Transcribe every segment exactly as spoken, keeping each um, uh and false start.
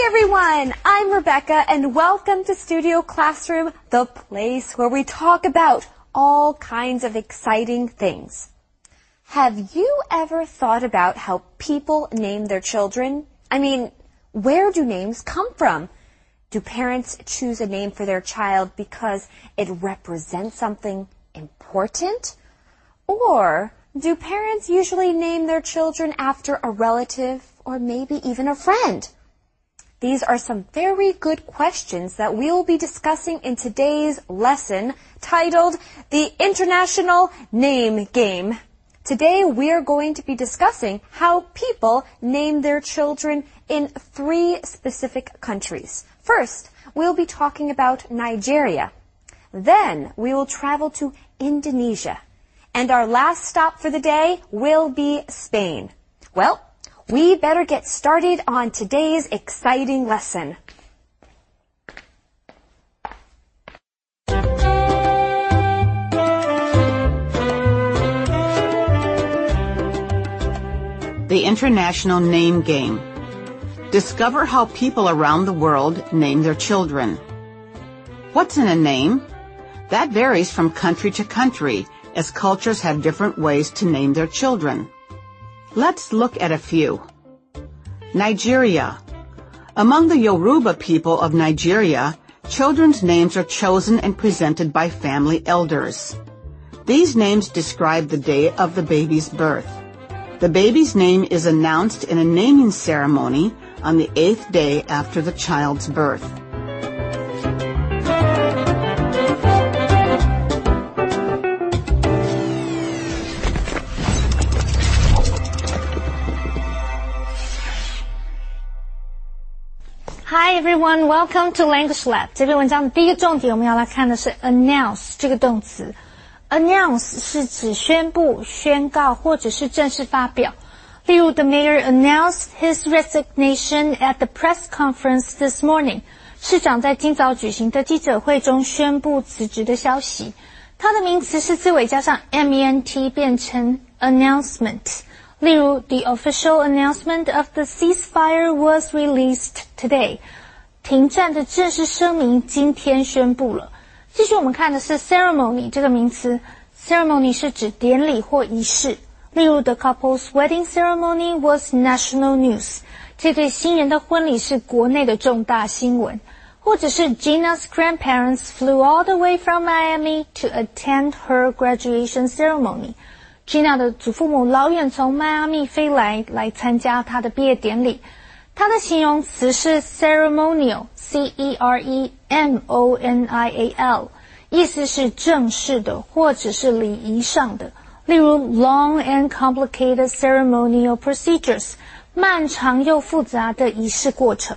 everyone, I'm Rebecca and welcome to Studio Classroom, the place where we talk about all kinds of exciting things. Have you ever thought about how people name their children? I mean, where do names come from? Do parents choose a name for their child because it represents something important? Or do parents usually name their children after a relative or maybe even a friend? These are some very good questions that we will be discussing in today's lesson titled The International Name Game. Today we are going to be discussing how people name their children in three specific countries. First, we'll be talking about Nigeria. Then we will travel to Indonesia. And our last stop for the day will be Spain. Well, we better get started on today's exciting lesson. The International Name Game. Discover how people around the world name their children. What's in a name? That varies from country to country, as cultures have different ways to name their children. Let's look at a few. Nigeria. Among the Yoruba people of Nigeria, children's names are chosen and presented by family elders. These names describe the day of the baby's birth. The baby's name is announced in a naming ceremony on the eighth day after the child's birth. Hi everyone, welcome to Language Lab. 这篇文章的第一个重点我们要来看的是 announce 这个动词。Announce 是指宣布、宣告或者是正式发表。例如 The mayor announced his resignation at the press conference this morning. 市长在今早举行的记者会中宣布辞职的消息。它的名词是字尾加上 ment 变成 announcement。例如 The official announcement of the ceasefire was released today. 停战的正式声明今天宣布了。继续我们看的是 ceremony 这个名词。Ceremony 是指典礼或仪式。例如 The couple's wedding ceremony was national news. 这对新人的婚礼是国内的重大新闻。或者是 Gina's grandparents flew all the way from Miami to attend her graduation ceremony. Gina 的祖父母老远从迈阿密飞来来参加她的毕业典礼。它的形容词是 ceremonial, C E R E M O N I A L, 意思是正式的或者是礼仪上的。例如 long and complicated ceremonial procedures, 漫长又复杂的仪式过程。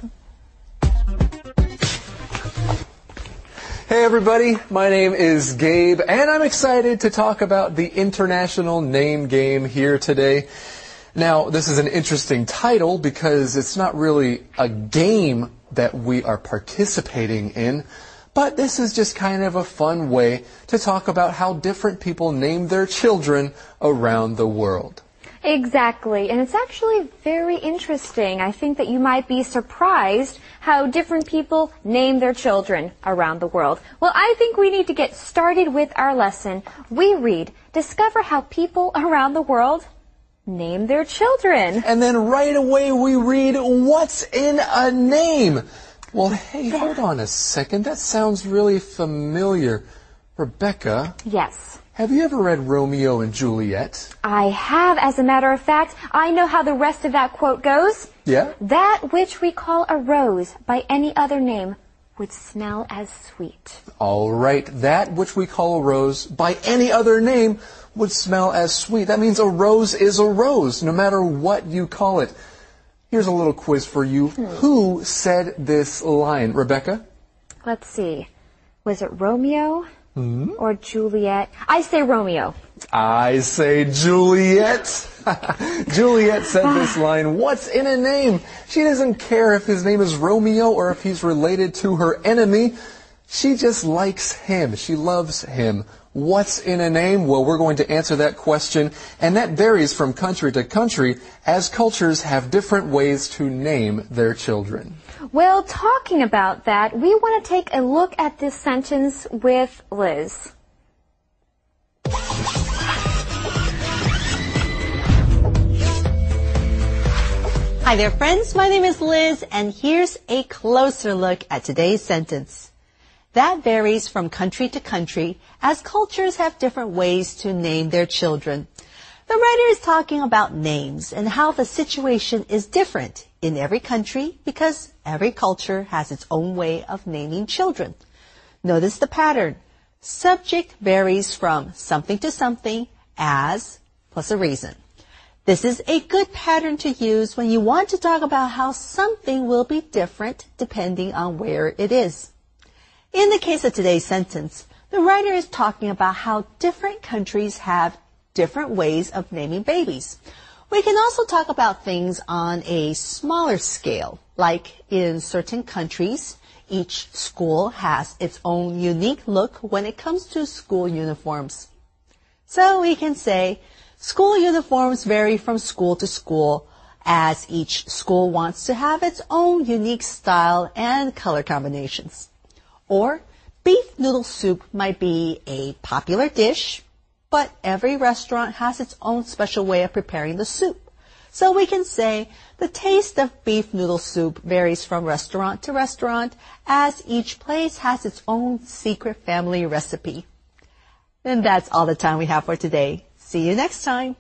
Hey everybody, my name is Gabe and I'm excited to talk about the International Name Game here today. Now, this is an interesting title because it's not really a game that we are participating in, but this is just kind of a fun way to talk about how different people name their children around the world. Exactly, and it's actually very interesting. I think that you might be surprised how different people name their children around the world. Well, I think we need to get started with our lesson. We read, discover how people around the world name their children. And then right away we read, what's in a name? Well, hey, hold on a second. That sounds really familiar. Rebecca? Yes. Have you ever read Romeo and Juliet? I have, as a matter of fact. I know how the rest of that quote goes. Yeah? That which we call a rose by any other name would smell as sweet. All right. That which we call a rose by any other name would smell as sweet. That means a rose is a rose, no matter what you call it. Here's a little quiz for you. Hmm. Who said this line, Rebecca? Let's see. Was it Romeo? Hmm? Or Juliet? I say Romeo. I say Juliet. Juliet said this line, what's in a name? She doesn't care if his name is Romeo or if he's related to her enemy. She just likes him. She loves him. What's in a name? Well, we're going to answer that question, and that varies from country to country as cultures have different ways to name their children. Well, talking about that, we want to take a look at this sentence with Liz. Hi there, friends. My name is Liz, and here's a closer look at today's sentence. That varies from country to country as cultures have different ways to name their children. The writer is talking about names and how the situation is different in every country because every culture has its own way of naming children. Notice the pattern. Subject varies from something to something, as plus a reason. This is a good pattern to use when you want to talk about how something will be different depending on where it is. In the case of today's sentence, the writer is talking about how different countries have different ways of naming babies. We can also talk about things on a smaller scale, like in certain countries, each school has its own unique look when it comes to school uniforms. So we can say, school uniforms vary from school to school, as each school wants to have its own unique style and color combinations. Or, beef noodle soup might be a popular dish, but every restaurant has its own special way of preparing the soup. So we can say, the taste of beef noodle soup varies from restaurant to restaurant, as each place has its own secret family recipe. And that's all the time we have for today. See you next time.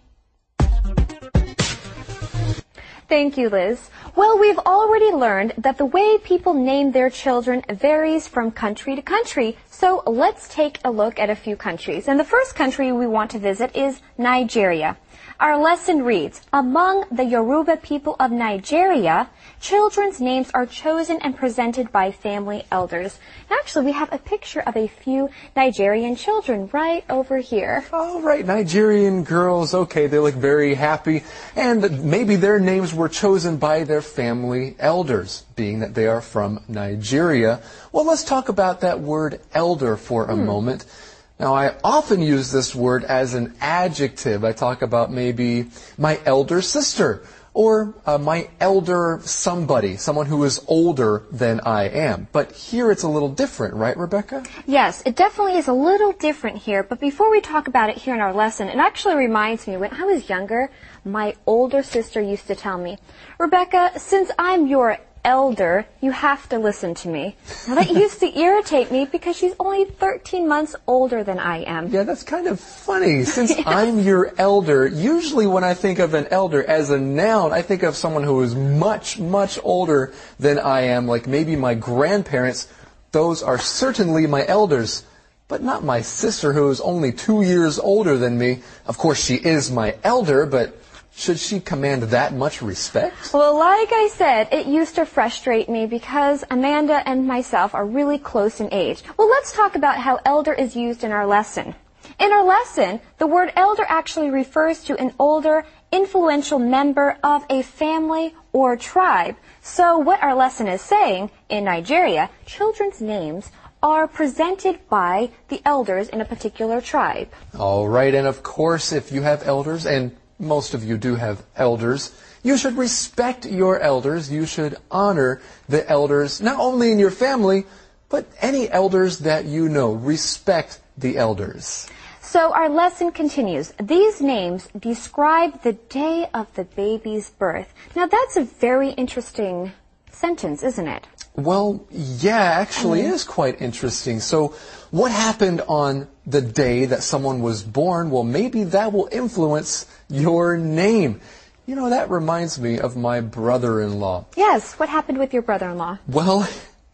Thank you, Liz. Well, we've already learned that the way people name their children varies from country to country. So let's take a look at a few countries. And the first country we want to visit is Nigeria. Our lesson reads, among the Yoruba people of Nigeria, children's names are chosen and presented by family elders. Actually, we have a picture of a few Nigerian children right over here. All right, Nigerian girls, okay, they look very happy, and maybe their names were chosen by their family elders, being that they are from Nigeria. Well, let's talk about that word elder for a hmm. moment. Now, I often use this word as an adjective. I talk about maybe my elder sister or uh, my elder somebody, someone who is older than I am. But here it's a little different, right, Rebecca? Yes, it definitely is a little different here. But before we talk about it here in our lesson, it actually reminds me, when I was younger, my older sister used to tell me, Rebecca, since I'm your elder, you have to listen to me. Now that used to irritate me because she's only thirteen months older than I am. Yeah, that's kind of funny. Since I'm your elder, usually when I think of an elder as a noun, I think of someone who is much, much older than I am, like maybe my grandparents. Those are certainly my elders, but not my sister who is only two years older than me. Of course, she is my elder, but should she command that much respect? Well, like I said, it used to frustrate me because Amanda and myself are really close in age. Well, let's talk about how elder is used in our lesson. In our lesson, the word elder actually refers to an older, influential member of a family or tribe. So what our lesson is saying, in Nigeria, children's names are presented by the elders in a particular tribe. All right, and of course, if you have elders, and most of you do have elders, you should respect your elders. You should honor the elders, not only in your family, but any elders that you know. Respect the elders. So our lesson continues. These names describe the day of the baby's birth. Now that's a very interesting sentence, isn't it? Well, yeah, actually it is quite interesting. So what happened on the day that someone was born? Well, maybe that will influence your name. You know, that reminds me of my brother-in-law. Yes, what happened with your brother-in-law? Well,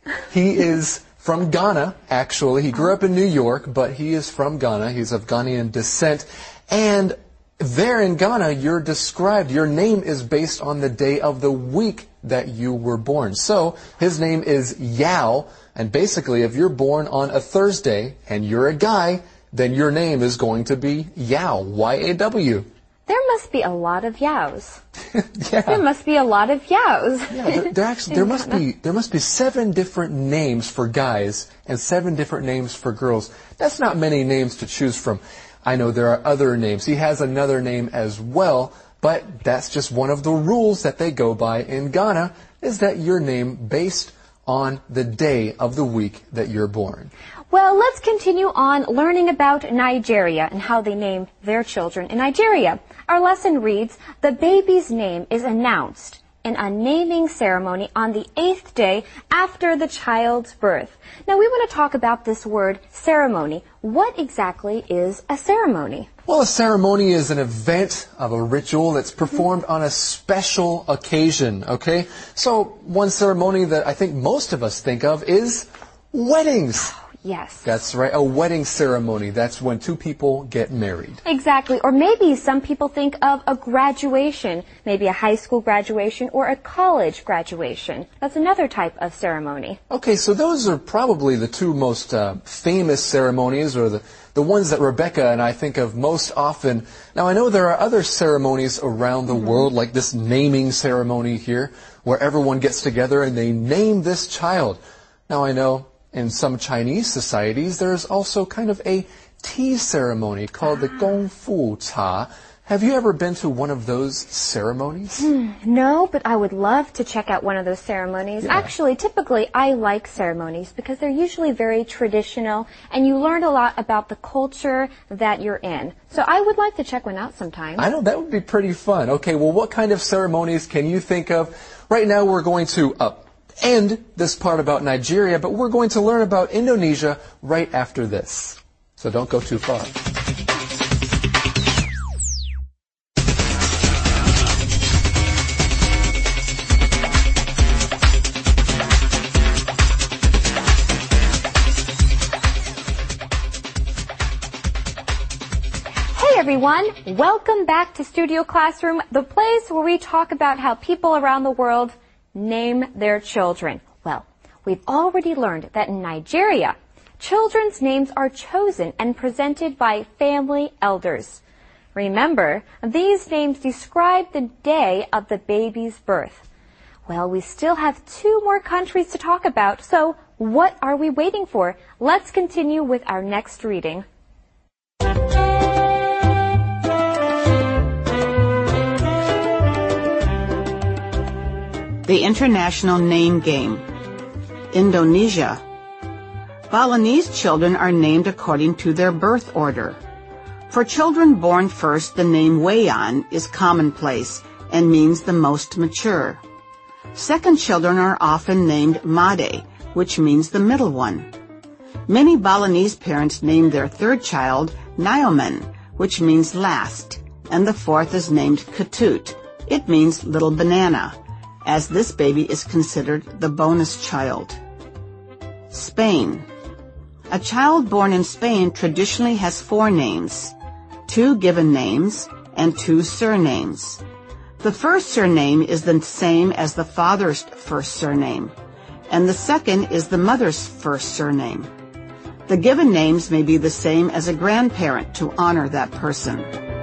he is from Ghana, actually. He grew up in New York, but he is from Ghana. He's of Ghanaian descent. And there in Ghana, you're described, your name is based on the day of the week that you were born. So his name is Yao, and basically if you're born on a Thursday and you're a guy, then your name is going to be Yao, Y A W. There must be a lot of Yaos. Yeah. There must be a lot of Yaos. Yeah, there, there actually there must be there must be seven different names for guys and seven different names for girls. That's not many names to choose from. I know there are other names. He has another name as well, but that's just one of the rules that they go by in Ghana, is that your name based on the day of the week that you're born. Well, let's continue on learning about Nigeria and how they name their children in Nigeria. Our lesson reads, the baby's name is announced in a naming ceremony on the eighth day after the child's birth. Now, we want to talk about this word ceremony. What exactly is a ceremony? Well, a ceremony is an event of a ritual that's performed on a special occasion, okay? So, one ceremony that I think most of us think of is weddings. Yes. That's right, a wedding ceremony. That's when two people get married. Exactly. Or maybe some people think of a graduation, maybe a high school graduation or a college graduation. That's another type of ceremony. Okay, so those are probably the two most uh, famous ceremonies, or the, the ones that Rebecca and I think of most often. Now, I know there are other ceremonies around the mm-hmm. world, like this naming ceremony here, where everyone gets together and they name this child. Now, I know in some Chinese societies, there's also kind of a tea ceremony called the Gong Fu Cha. Have you ever been to one of those ceremonies? Hmm, no, but I would love to check out one of those ceremonies. Yeah. Actually, typically, I like ceremonies because they're usually very traditional, and you learn a lot about the culture that you're in. So I would like to check one out sometime. I know, that would be pretty fun. Okay, well, what kind of ceremonies can you think of? Right now, we're going to uh, end this part about Nigeria, but we're going to learn about Indonesia right after this. So don't go too far. Hey everyone, welcome back to Studio Classroom, the place where we talk about how people around the world name their children. Well, we've already learned that in Nigeria, children's names are chosen and presented by family elders. Remember, these names describe the day of the baby's birth. Well, we still have two more countries to talk about, so what are we waiting for? Let's continue with our next reading. The International Name Game. Indonesia. Balinese children are named according to their birth order. For children born first, the name Wayan is commonplace and means the most mature. Second children are often named Made, which means the middle one. Many Balinese parents name their third child Nyoman, which means last, and the fourth is named Ketut. It means little banana, as this baby is considered the bonus child. Spain. A child born in Spain traditionally has four names, two given names and two surnames. The first surname is the same as the father's first surname, and the second is the mother's first surname. The given names may be the same as a grandparent to honor that person.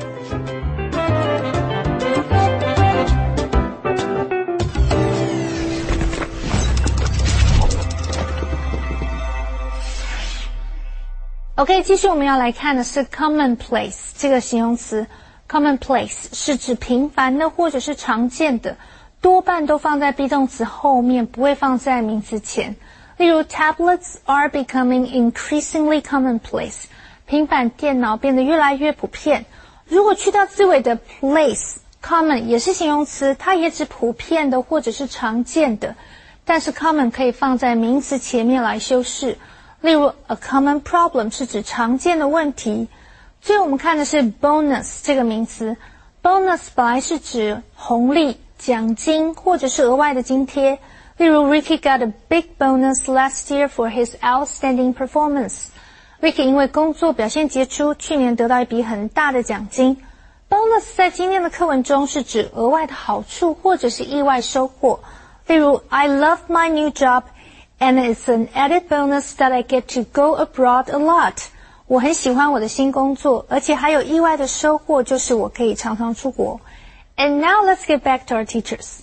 OK， 继续我们要来看的是 commonplace 这个形容词。commonplace 是指平凡的或者是常见的，多半都放在 be 动词后面，不会放在名词前。例如 tablets are becoming increasingly commonplace， 平板电脑变得越来越普遍。如果去到字尾的 place common 也是形容词，它也指普遍的或者是常见的，但是 common 可以放在名词前面来修饰。例如 a common problem 是指常见的问题。最后我们看的是 bonus 这个名词。 bonus 本来是指红利、奖金或者是额外的津贴。例如 Ricky got a big bonus last year for his outstanding performance。 Ricky 因为工作表现杰出，去年得到一笔很大的奖金。 bonus 在今天的课文中是指额外的好处或者是意外收获。例如 I love my new job and it's an added bonus that I get to go abroad a lot。 我很喜欢我的新工作，而且还有意外的收获，就是我可以常常出国。And now let's get back to our teachers.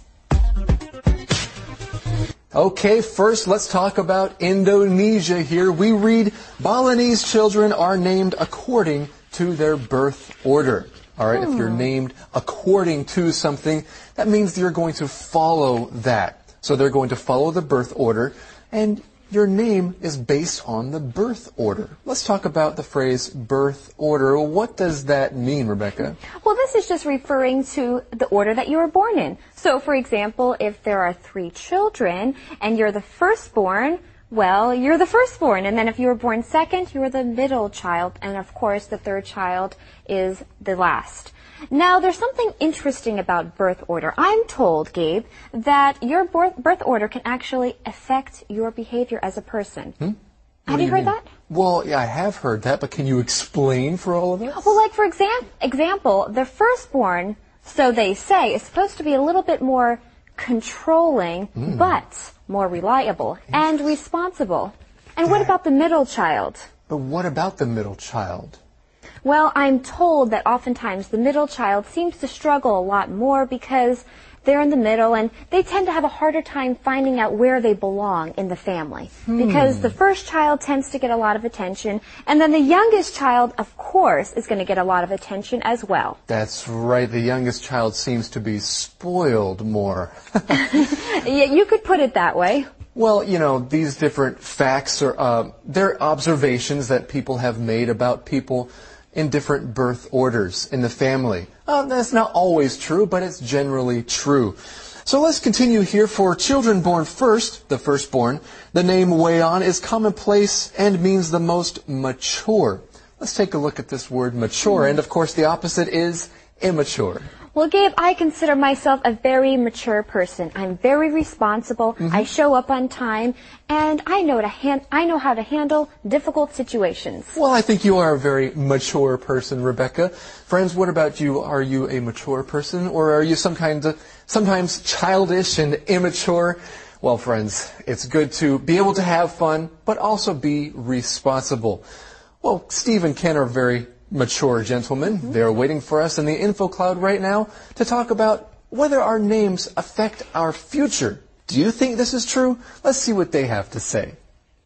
Okay, first let's talk about Indonesia here. We read Balinese children are named according to their birth order. All right, hmm. if you're named according to something, that means you're going to follow that. So they're going to follow the birth order, and your name is based on the birth order. Let's talk about the phrase birth order. What does that mean, Rebecca? Well, this is just referring to the order that you were born in. So, for example, if there are three children and you're the firstborn, well, you're the firstborn. And then if you were born second, you're the middle child. And of course, the third child is the last. Now, there's something interesting about birth order. I'm told, Gabe, that your birth, birth order can actually affect your behavior as a person. Hmm? Have you, you heard mean? that? Well, yeah, I have heard that, but can you explain for all of us? Well, like, for exam- example, the firstborn, so they say, is supposed to be a little bit more controlling, mm. but more reliable and responsible. And what about the middle child? But what about the middle child? Well, I'm told that oftentimes the middle child seems to struggle a lot more because they're in the middle and they tend to have a harder time finding out where they belong in the family. Hmm. Because the first child tends to get a lot of attention, and then the youngest child, of course, is going to get a lot of attention as well. That's right. The youngest child seems to be spoiled more. Yeah, you could put it that way. Well, you know, these different facts are, uh, they're observations that people have made about people in different birth orders in the family. Uh, that's not always true, but it's generally true. So let's continue here. For children born first, the firstborn, the name Weon is commonplace and means the most mature. Let's take a look at this word mature, and of course the opposite is immature. Well, Gabe, I consider myself a very mature person. I'm very responsible. Mm-hmm. I show up on time, and I know to hand, I know how to handle difficult situations. Well, I think you are a very mature person, Rebecca. Friends, what about you? Are you a mature person, or are you some kind of sometimes childish and immature? Well, friends, it's good to be able to have fun, but also be responsible. Well, Steve and Ken are very mature gentlemen. Mm-hmm. They're waiting for us in the info cloud right now to talk about whether our names affect our future. Do you think this is true? Let's see what they have to say.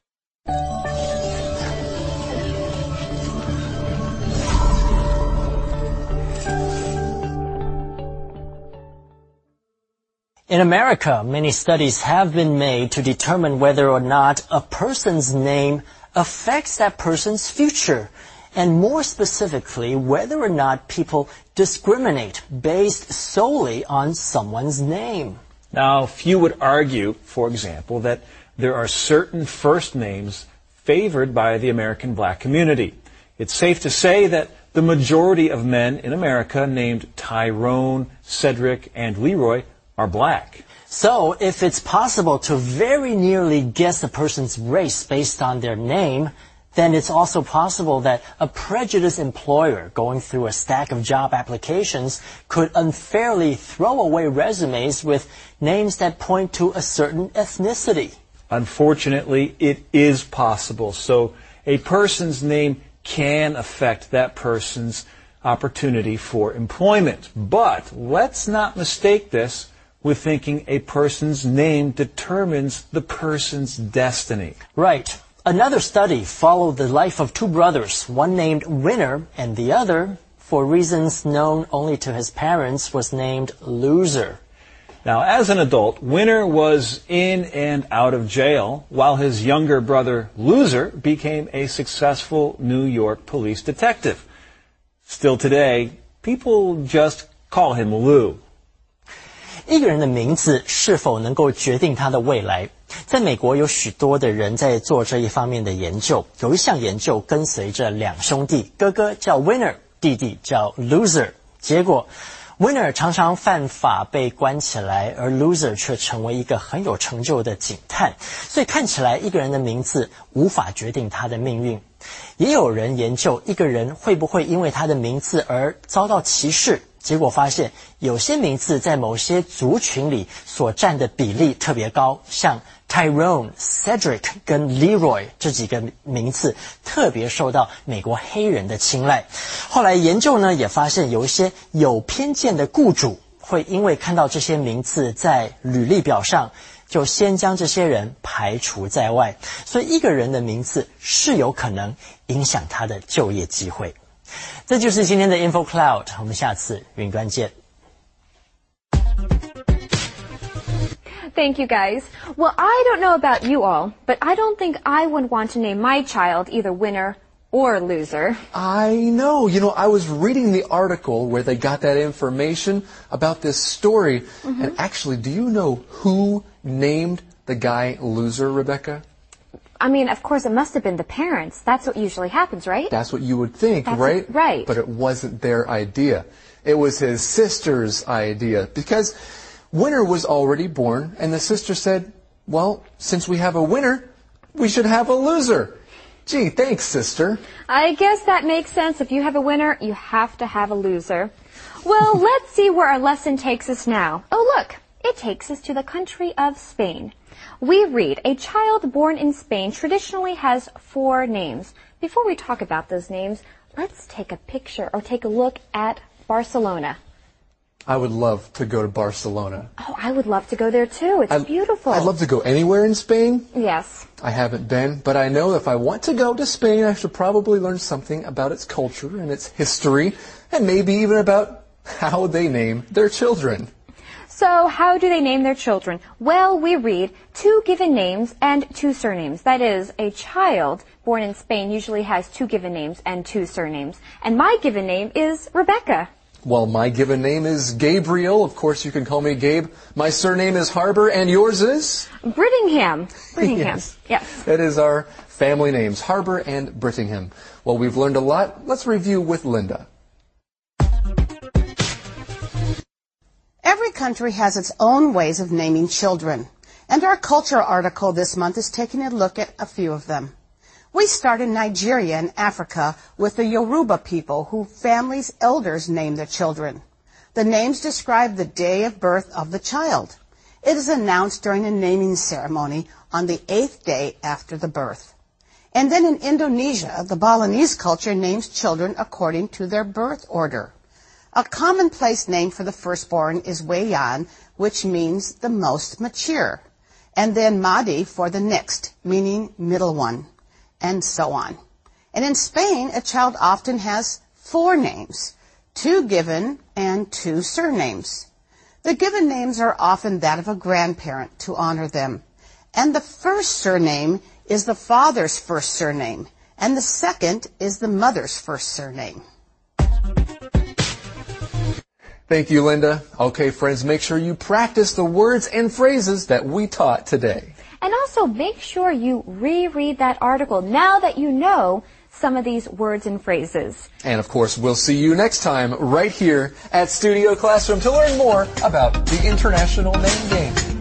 In America, many studies have been made to determine whether or not a person's name affects that person's future. And more specifically, whether or not people discriminate based solely on someone's name. Now, few would argue, for example, that there are certain first names favored by the American black community. It's safe to say that the majority of men in America named Tyrone, Cedric, and Leroy are black. So, if it's possible to very nearly guess a person's race based on their name, then it's also possible that a prejudiced employer going through a stack of job applications could unfairly throw away resumes with names that point to a certain ethnicity. Unfortunately, it is possible. So a person's name can affect that person's opportunity for employment. But let's not mistake this with thinking a person's name determines the person's destiny. Right. Another study followed the life of two brothers, one named Winner and the other, for reasons known only to his parents, was named Loser. Now, as an adult, Winner was in and out of jail, while his younger brother, Loser, became a successful New York police detective. Still today, people just call him Lou. 一个人的名字是否能够决定他的未来？在美国有许多的人在做这一方面的研究。有一项研究跟随着两兄弟，哥哥叫 Winner， 弟弟叫 Loser。结果 Winner 常常犯法被关起来，而 Loser 却成为一个很有成就的警探。所以看起来一个人的名字无法决定他的命运。也有人研究一个人会不会因为他的名字而遭到歧视。 结果发现有些名字在某些族群里所占的比例特别高，像 Tyrone、Cedric 跟 Leroy 这几个名字特别受到美国黑人的青睐。后来研究呢也发现有一些有偏见的雇主会因为看到这些名字在履历表上，就先将这些人排除在外，所以一个人的名字是有可能影响他的就业机会。这就是今天的 Info Cloud， 我们下次云端见。 Thank you, guys. Well, I don't know about you all, but I don't think I would want to name my child either winner or loser. I know. You know, I was reading the article where they got that information about this story. Mm-hmm. And actually, do you know who named the guy loser, Rebecca? I mean, of course, it must have been the parents. That's what usually happens, right? That's what you would think, That's right? It, right. But it wasn't their idea. It was his sister's idea. Because Winner was already born, and the sister said, well, since we have a winner, we should have a loser. Gee, thanks, sister. I guess that makes sense. If you have a winner, you have to have a loser. Well, let's see where our lesson takes us now. Oh, look, it takes us to the country of Spain. We read, a child born in Spain traditionally has four names. Before we talk about those names, let's take a picture or take a look at Barcelona. I would love to go to Barcelona. Oh, I would love to go there too. It's I, beautiful. I'd love to go anywhere in Spain. Yes. I haven't been, but I know if I want to go to Spain, I should probably learn something about its culture and its history, and maybe even about how they name their children. So how do they name their children? Well, we read two given names and two surnames. That is, a child born in Spain usually has two given names and two surnames. And my given name is Rebecca. Well, my given name is Gabriel. Of course, you can call me Gabe. My surname is Harbor, and yours is? Brittingham. Brittingham. Yes. Yes. That is our family names, Harbor and Brittingham. Well, we've learned a lot. Let's review with Linda. Every country has its own ways of naming children, and our culture article this month is taking a look at a few of them. We start in Nigeria in Africa with the Yoruba people, who families' elders name their children. The names describe the day of birth of the child. It is announced during a naming ceremony on the eighth day after the birth. And then in Indonesia, the Balinese culture names children according to their birth order. A commonplace name for the firstborn is Wayan, which means the most mature, and then Madi for the next, meaning middle one, and so on. And in Spain, a child often has four names, two given and two surnames. The given names are often that of a grandparent to honor them, and the first surname is the father's first surname, and the second is the mother's first surname. Thank you, Linda. Okay, friends, make sure you practice the words and phrases that we taught today. And also make sure you reread that article now that you know some of these words and phrases. And of course, we'll see you next time right here at Studio Classroom to learn more about the International Name Game.